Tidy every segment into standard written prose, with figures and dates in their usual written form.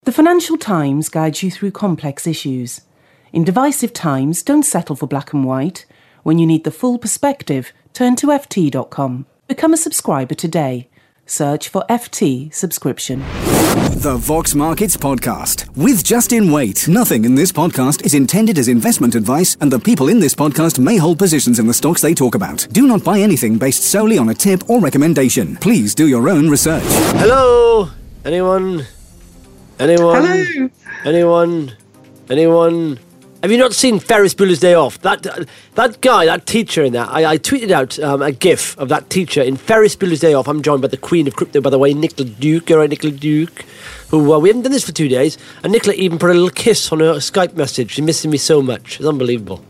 The Financial Times guides you through complex issues. In divisive times, don't settle for black and white. When you need the full perspective, turn to ft.com. Become a subscriber today. Search for FT subscription. The Vox Markets Podcast with Justin Waite. Nothing in this podcast is intended as investment advice, and the people in this podcast may hold positions in the stocks they talk about. Do not buy anything based solely on a tip or recommendation. Please do your own research. Hello? Anyone? Hello. Anyone? Have you not seen Ferris Bueller's Day Off? That guy, that teacher in that, I tweeted out a GIF of that teacher in Ferris Bueller's Day Off. I'm joined by the Queen of Crypto, by the way, Nicola Duke. All right, Nicola Duke, who we haven't done this for 2 days, and Nicola even put a little kiss on her Skype message. She's missing me so much. It's unbelievable.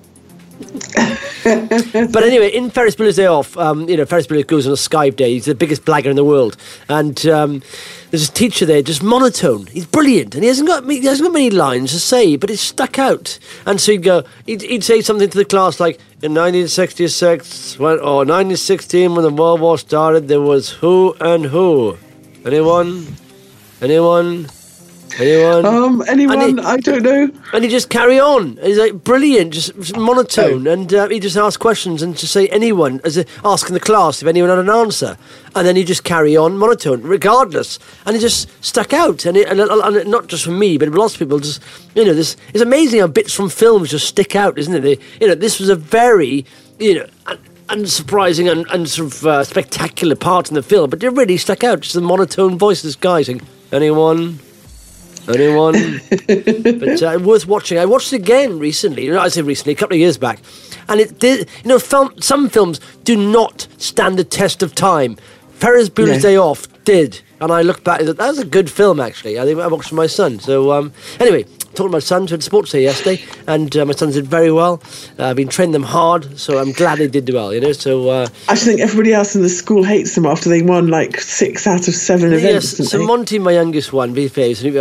But anyway, in Ferris Bueller's Day Off, Ferris Bueller goes on a Skype day. He's the biggest blagger in the world, and there's a teacher there, just monotone. He's brilliant, and he hasn't got many lines to say, but it's stuck out. And so he'd say something to the class like, in 1966 or 1916 when the World War started, there was who and who. Anyone? Anyone, I don't know. And he just carry on. He's like brilliant, just monotone, and he just asks questions and just say anyone, asking the class if anyone had an answer, and then he just carry on monotone, regardless. And it just stuck out, and not just for me, but lots of people just, this. It's amazing how bits from films just stick out, isn't it? This was a very, unsurprising and sort of spectacular part in the film, but it really stuck out. Just the monotone voice of this guy saying, anyone? But worth watching. I watched it again recently. I say recently, a couple of years back, and it did. Some films do not stand the test of time. Ferris Bueller's Day Off did, and I looked back and thought, that was a good film actually. I think I watched with my son. So anyway, talking to my son, who had sports day yesterday, and my sons did very well. I've been training them hard, so I'm glad they did well, So I just think everybody else in the school hates them after they won like 6 out of 7 events. Yes, so Monty, my youngest one, he's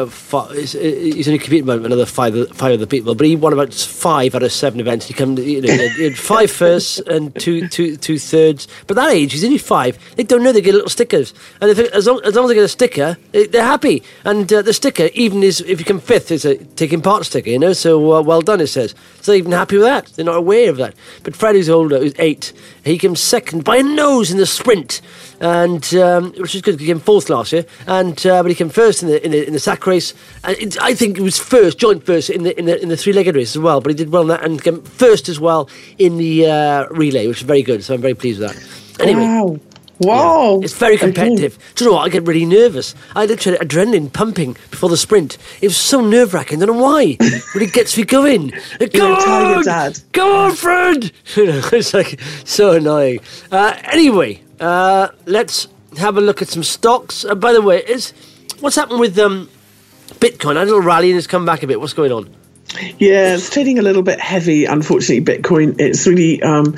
only competing with another five other people, but he won about 5 out of 7 events. He had 5 firsts and two thirds. But that age, he's only 5. They don't know they get little stickers, and as long as they get a sticker, they're happy. And the sticker, even if you come 5th, is a taking part sticker, so well done, it says. So they're even happy with that. They're not aware of that. But Fred, who's older, who's 8, he came 2nd by a nose in the sprint, and which is good. He came 4th last year, and but he came 1st in the sack race. And I think he was joint first in the 3-legged race as well. But he did well in that, and came 1st as well in the relay, which is very good. So I'm very pleased with that. Anyway. Wow. Yeah, it's very competitive. Okay. Do you know what? I get really nervous. I literally had adrenaline pumping before the sprint. It was so nerve-wracking. I don't know why. But it gets me going. Go on! Dad. Go on, Fred! It's like so annoying. Anyway, let's have a look at some stocks. By the way, what's happened with Bitcoin? I had a little rally and it's come back a bit. What's going on? Yeah, it's trading a little bit heavy, unfortunately, Bitcoin. It's really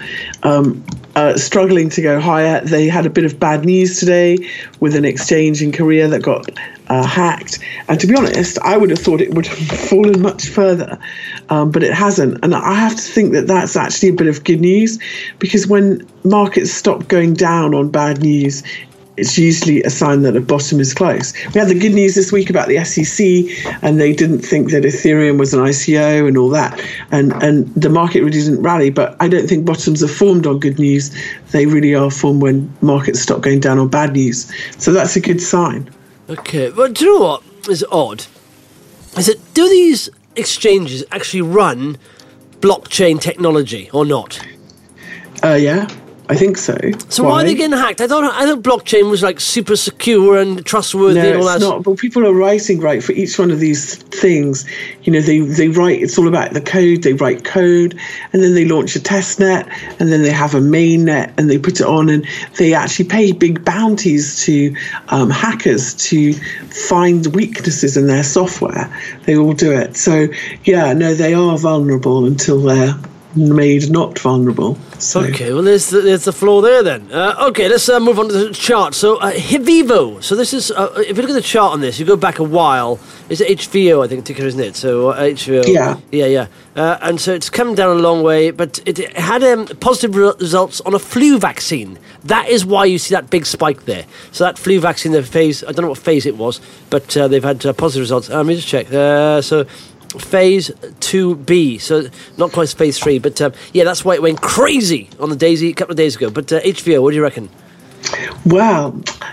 struggling to go higher. They had a bit of bad news today with an exchange in Korea that got hacked. And to be honest, I would have thought it would have fallen much further, but it hasn't. And I have to think that that's actually a bit of good news, because when markets stop going down on bad news, it's usually a sign that a bottom is close. We had the good news this week about the SEC, and they didn't think that Ethereum was an ICO and all that. And the market really didn't rally. But I don't think bottoms are formed on good news. They really are formed when markets stop going down on bad news. So that's a good sign. Okay. Well, do you know what is odd? Is that do these exchanges actually run blockchain technology or not? Yeah. I think so. So why are they getting hacked? I thought blockchain was like super secure and trustworthy and all that. No, it's not. But people are writing for each one of these things. They write. It's all about the code. They write code, and then they launch a test net, and then they have a main net, and they put it on, and they actually pay big bounties to hackers to find weaknesses in their software. They all do it. So yeah, no, they are vulnerable until they're made not vulnerable. So. Okay, well, there's the flaw there then. Okay, let's move on to the chart. So, HVO. So this is, if you look at the chart on this, you go back a while. It's HVO, I think, ticker, isn't it? So, HVO. Yeah. Yeah. And so it's come down a long way, but it had positive results on a flu vaccine. That is why you see that big spike there. So that flu vaccine, the phase, I don't know what phase it was, but they've had positive results. Let me just check. So phase 2B, so not quite phase 3, but that's why it went crazy on the Daisy a couple of days ago. But HVO, what do you reckon? Well,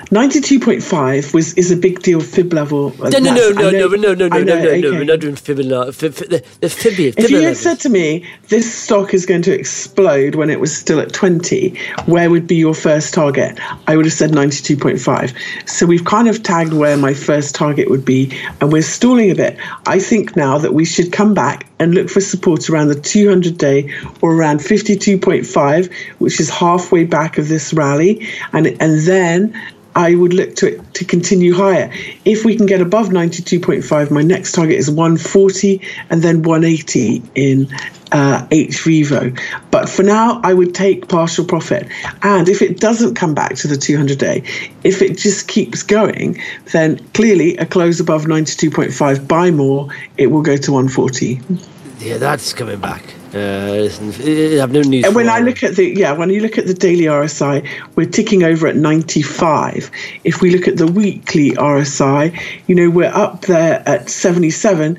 92.5 is a big deal fib level. No, we're not doing fib. The fib. If you had said to me, this stock is going to explode when it was still at 20, where would be your first target? I would have said 92.5. So we've kind of tagged where my first target would be, and we're stalling a bit. I think now that we should come back and look for support around the 200-day or around 52.5, which is halfway back of this rally, and then I would look to it to continue higher. If we can get above 92.5, my next target is 140 and then 180 in HVO. But for now, I would take partial profit. And if it doesn't come back to the 200-day, if it just keeps going, then clearly a close above 92.5, buy more, it will go to 140. Yeah, that's coming back. I have no news. And when you look at the daily RSI, we're ticking over at 95. If we look at the weekly RSI, we're up there at 77.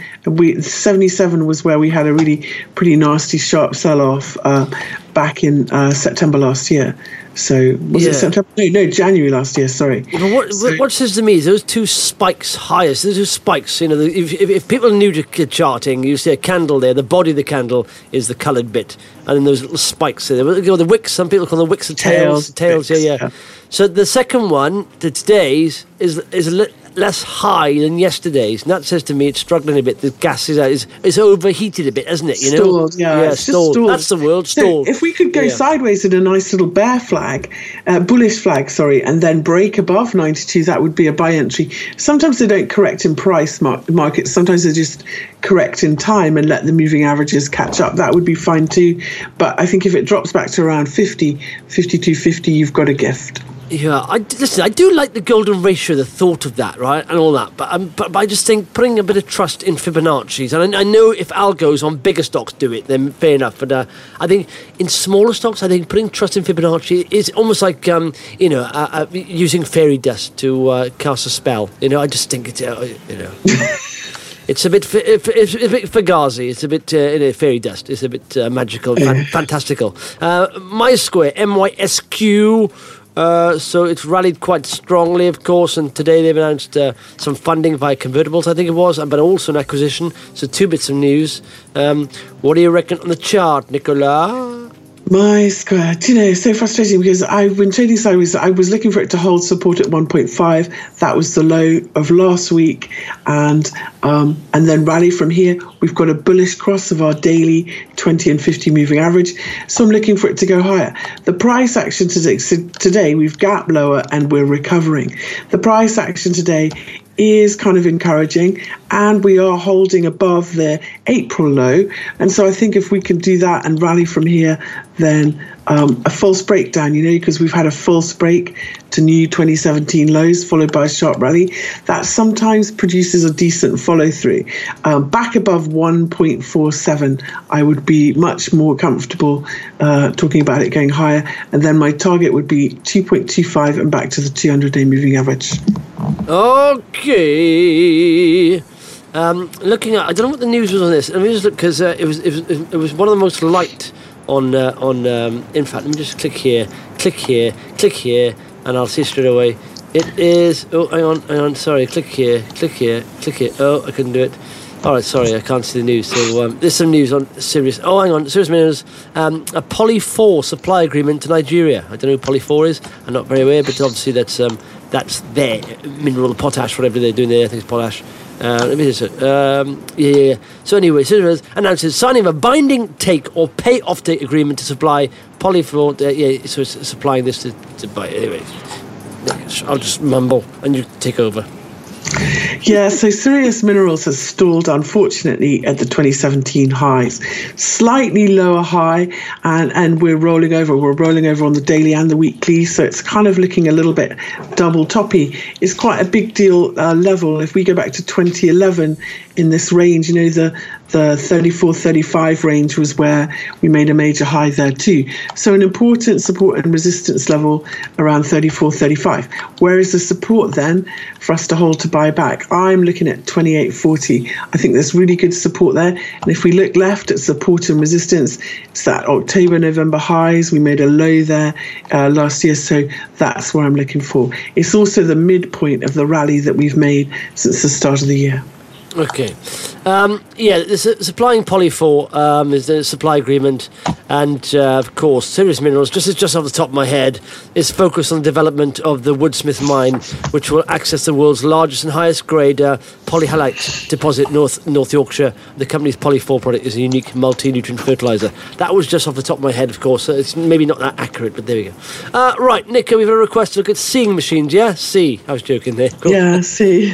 77 was where we had a really pretty nasty sharp sell-off back in September last year. So was it September? No, January last year. Sorry. But what says to me is those two spikes highest. Those two spikes. If people are new to charting, you see a candle there. The body of the candle is the coloured bit, and then those little spikes there. The wicks. Some people call them wicks of tails. Tails. Yeah. So the second one, today's, is less high than yesterday's, and that says to me it's struggling a bit. The gas is overheated a bit, isn't it? Stalled, stalled. That's the word, stalled. So if we could go sideways in a nice little bullish flag, and then break above 92, that would be a buy entry. Sometimes they don't correct in price markets. Sometimes they just correct in time and let the moving averages catch up. That would be fine too. But I think if it drops back to around 50, 52.50, you've got a gift. Yeah, I do like the golden ratio, the thought of that, right, and all that. But I just think putting a bit of trust in Fibonacci's, and I know if algos on bigger stocks do it, then fair enough. But I think in smaller stocks, I think putting trust in Fibonacci is almost like using fairy dust to cast a spell. I just think it's It's a bit Fugazi. It's a bit fairy dust. It's a bit magical, fantastical. MySquare, MYSQ. So it's rallied quite strongly, of course, and today they've announced some funding via convertibles, I think it was, but also an acquisition. So 2 bits of news. What do you reckon on the chart, Nicola? MySquare, it's so frustrating because I've been trading sideways. I was looking for it to hold support at 1.5. That was the low of last week, and then rally from here. We've got a bullish cross of our daily 20 and 50 moving average, so I'm looking for it to go higher. The price action today, we've gap lower and we're recovering. The price action today is kind of encouraging, and we are holding above the April low, and so I think if we can do that and rally from here, then a false breakdown, because we've had a false break to new 2017 lows followed by a sharp rally, that sometimes produces a decent follow through. Back above 1.47, I would be much more comfortable talking about it going higher, and then my target would be 2.25 and back to the 200-day moving average. Okay. Looking at, I don't know what the news was on this. Let me just look, because it was one of the most liked on. In fact, let me just click here, and I'll see straight away. It is. Oh, hang on. Sorry, click here. Oh, I couldn't do it. All right, sorry, I can't see the news. So there's some news on Sirius. Oh, hang on, Sirius Minerals, a Poly 4 supply agreement to Nigeria. I don't know who Poly 4 is. I'm not very aware, but obviously that's their mineral potash, whatever they're doing there. I think it's potash. Let me just yeah. So anyway, Sirius announces signing of a binding take or pay offtake agreement to supply Poly 4. So it's supplying this to buy. Anyway, I'll just mumble and you take over. Yeah, so Sirius Minerals has stalled, unfortunately, at the 2017 highs. Slightly lower high, and we're rolling over. We're rolling over on the daily and the weekly, so it's kind of looking a little bit double toppy. It's quite a big deal level. If we go back to 2011 in this range, the 34-35 range was where we made a major high there too. So an important support and resistance level around 34-35. Where is the support then for us to hold to buy back? I'm looking at 28.40. I think there's really good support there. And if we look left at support and resistance, it's that October-November highs. We made a low there last year, so that's where I'm looking for. It's also the midpoint of the rally that we've made since the start of the year. Okay. Supplying Poly4 is the supply agreement, and of course, Sirius Minerals, just off the top of my head, is focused on the development of the Woodsmith mine, which will access the world's largest and highest grade polyhalite deposit, North Yorkshire. The company's Poly4 product is a unique multi-nutrient fertiliser. That was just off the top of my head, of course. So it's maybe not that accurate, but there we go. Right, Nico, we've had a request to look at seeing machines, yeah? I was joking there. Cool. Yeah, see.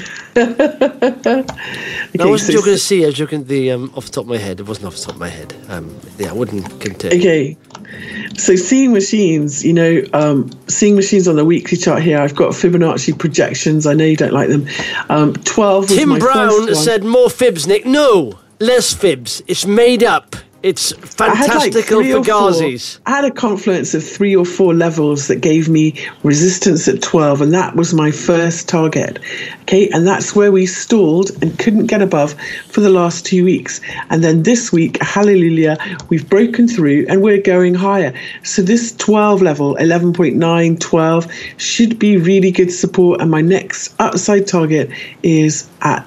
I wasn't joking to see, I was joking the off the top of my head. It wasn't off the top of my head. I wouldn't continue. Okay. So seeing machines, seeing machines on the weekly chart here, I've got Fibonacci projections. I know you don't like them. 12 was Tim my Brown first one. said more fibs, Nick. No, less fibs. It's made up. It's fantastical for Ghazis. I had a confluence of 3 or 4 levels that gave me resistance at 12, and that was my first target. Okay, and that's where we stalled and couldn't get above for the last 2 weeks. And then this week, hallelujah, we've broken through and we're going higher. So this 12 level, 11.9, 12, should be really good support. And my next upside target is at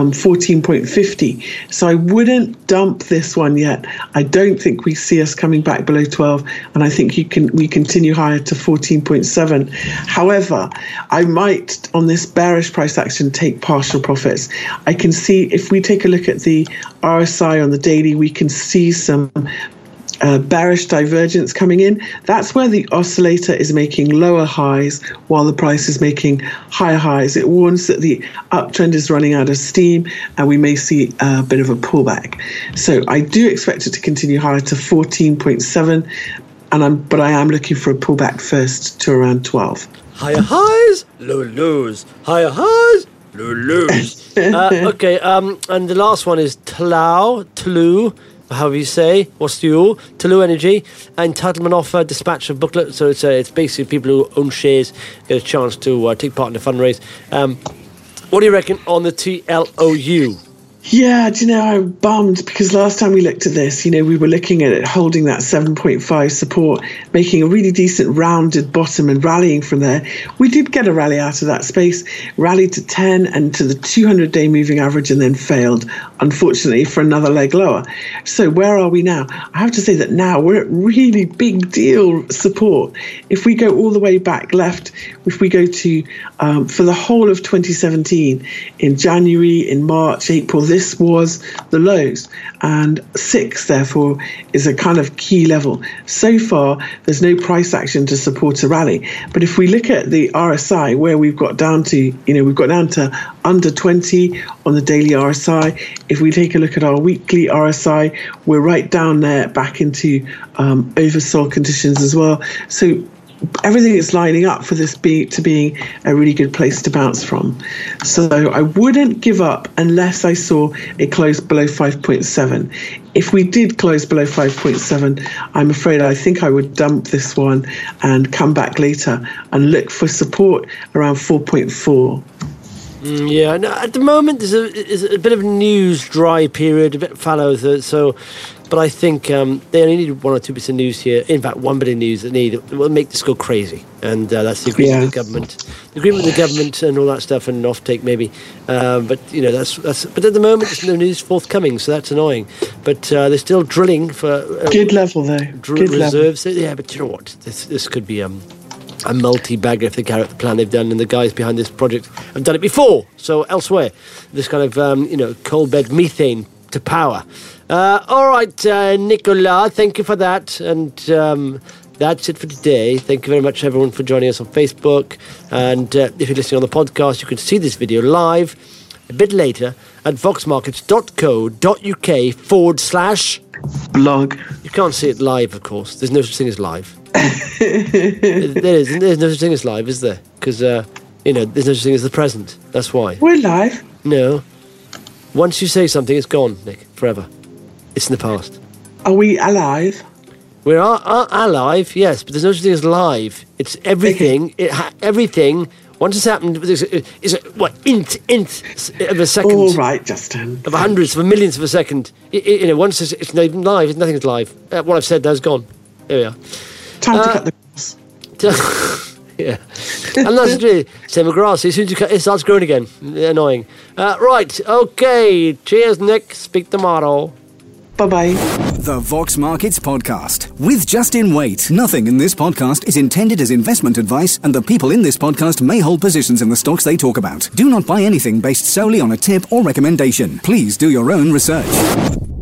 14.50. So I wouldn't dump this one yet. I don't think we see us coming back below 12, and I think we continue higher to 14.7. However, I might, on this bearish price action, take partial profits. I can see, if we take a look at the RSI on the daily, we can see some bearish divergence coming in. That's where the oscillator is making lower highs while the price is making higher highs. It warns that the uptrend is running out of steam and we may see a bit of a pullback. So I do expect it to continue higher to 14.7, but I am looking for a pullback first to around 12. Higher highs, low lows. Higher highs, low lows. Okay, and the last one is Tlu, however you say, Tlu Energy, entitlement offer, dispatch of booklet. So it's basically people who own shares get a chance to take part in the fundraise. What do you reckon on the TLOU? Yeah, I'm bummed because last time we looked at this, we were looking at it holding that 7.5 support, making a really decent rounded bottom and rallying from there. We did get a rally out of that space, rallied to 10 and to the 200-day moving average and then failed, unfortunately, for another leg lower. So where are we now? I have to say that now we're at really big deal support. If we go all the way back left, if we go to, for the whole of 2017, in January, in March, April, this was the lows, and 6 therefore is a kind of key level. So far there's no price action to support a rally, but if we look at the RSI where we've got down to, we've got down to under 20 on the daily RSI. If we take a look at our weekly RSI, we're right down there back into oversold conditions as well. So everything is lining up for this to being a really good place to bounce from. So I wouldn't give up unless I saw a close below 5.7. If we did close below 5.7, I'm afraid I think I would dump this one and come back later and look for support around 4.4. Yeah, no, at the moment there's a bit of a news dry period, a bit fallow, but I think they only need 1 or 2 bits of news here. In fact, 1 bit of news that will make this go crazy, and that's the agreement with the government, and all that stuff, and offtake maybe. But But at the moment, there's no news forthcoming, so that's annoying. But they're still drilling for good level though. Good reserves. Level. Yeah, but you know what? This could be a multi-bagger if they carry out the plan they've done, and the guys behind this project have done it before. So elsewhere, this kind of coal bed methane to power. All right, Nicola, thank you for that, and that's it for today. Thank you very much, everyone, for joining us on Facebook. And if you're listening on the podcast, you can see this video live. a bit later at voxmarkets.co.uk/... blog. You can't see it live, of course. There's no such thing as live. There's no such thing as live, is there? Because, there's no such thing as the present. That's why. We're live. No. Once you say something, it's gone, Nick, forever. It's in the past. Are we alive? We are alive, yes, but there's no such thing as live. It's everything. Everything. Once it's happened, is what int of a second. All right, Justin. Of hundreds, of millions of a second. Once it's not even live. Nothing is live. What I've said now is gone. There we are. Time to cut the grass. Yeah, and that's really same with grass. As soon as you cut, it starts growing again. Annoying. Right. Okay. Cheers, Nick. Speak tomorrow. Bye-bye. The Vox Markets Podcast with Justin Waite. Nothing in this podcast is intended as investment advice, and the people in this podcast may hold positions in the stocks they talk about. Do not buy anything based solely on a tip or recommendation. Please do your own research.